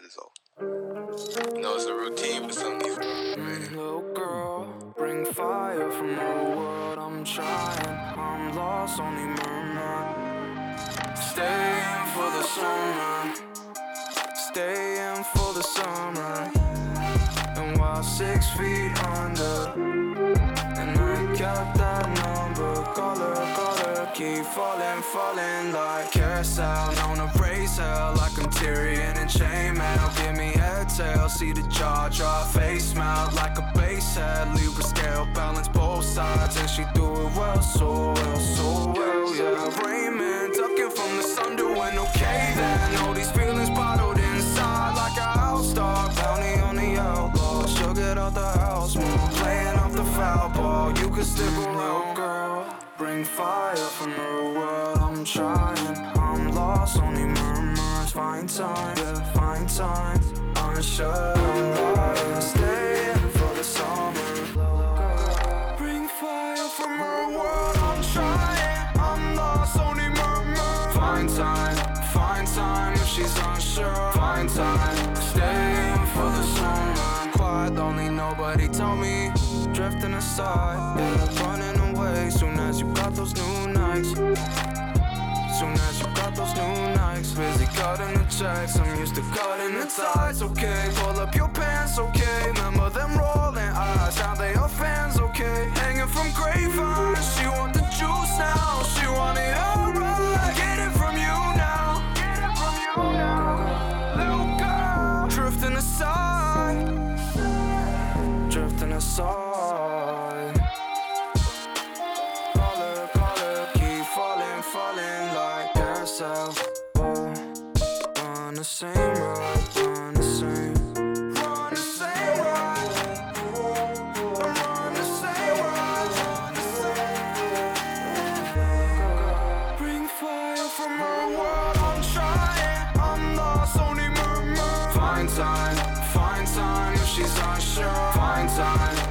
is all. No, it's a routine, but some needs Little girl, bring fire from the world. I'm trying, I'm lost, only murmur. Staying for the summer, staying for the summer. And while 6 feet under, and I got that number. Call her, keep falling, falling like carousel. Known to raise hell like I'm Tyrion and chainmail. Give me head tail, see the jaw drop, face mount like a bass head. Libra scale, balance both sides, and she do it well, so well, so well, yeah. Raymond, ducking from the sun, doing okay then. All these feelings bottled inside like a house dog. Bounty on the outlaw, she'll get out the house, man. Playing off the foul ball, you can stick around, girl. Bring fire from the world, I'm trying, I'm lost, only murmurs. Find time, yeah, find time, unsure I'm lying. Staying for the summer. Bring fire from her world, I'm trying, I'm lost, only murmurs. Find time if she's unsure. Find time, staying for the summer. Quiet, lonely, nobody told me. Drifting aside, yeah, running away. Soon as you got those new nights, soon as you got those new nights. Busy cutting the checks, I'm used to cutting the ties. Okay, pull up your pants, okay. Remember them rolling eyes, now they are fans, okay. Hanging from grapevines, she want the juice now. She want it all right, get it from you now. Get it from you now. Little girl, drifting aside, drifting aside. Call her, keep falling, falling like carousel. Oh, run the same road, run the same ride. Run the same road. Bring fire from her world, I'm trying, I'm lost, only murmur. Find time if she's unsure. Find time.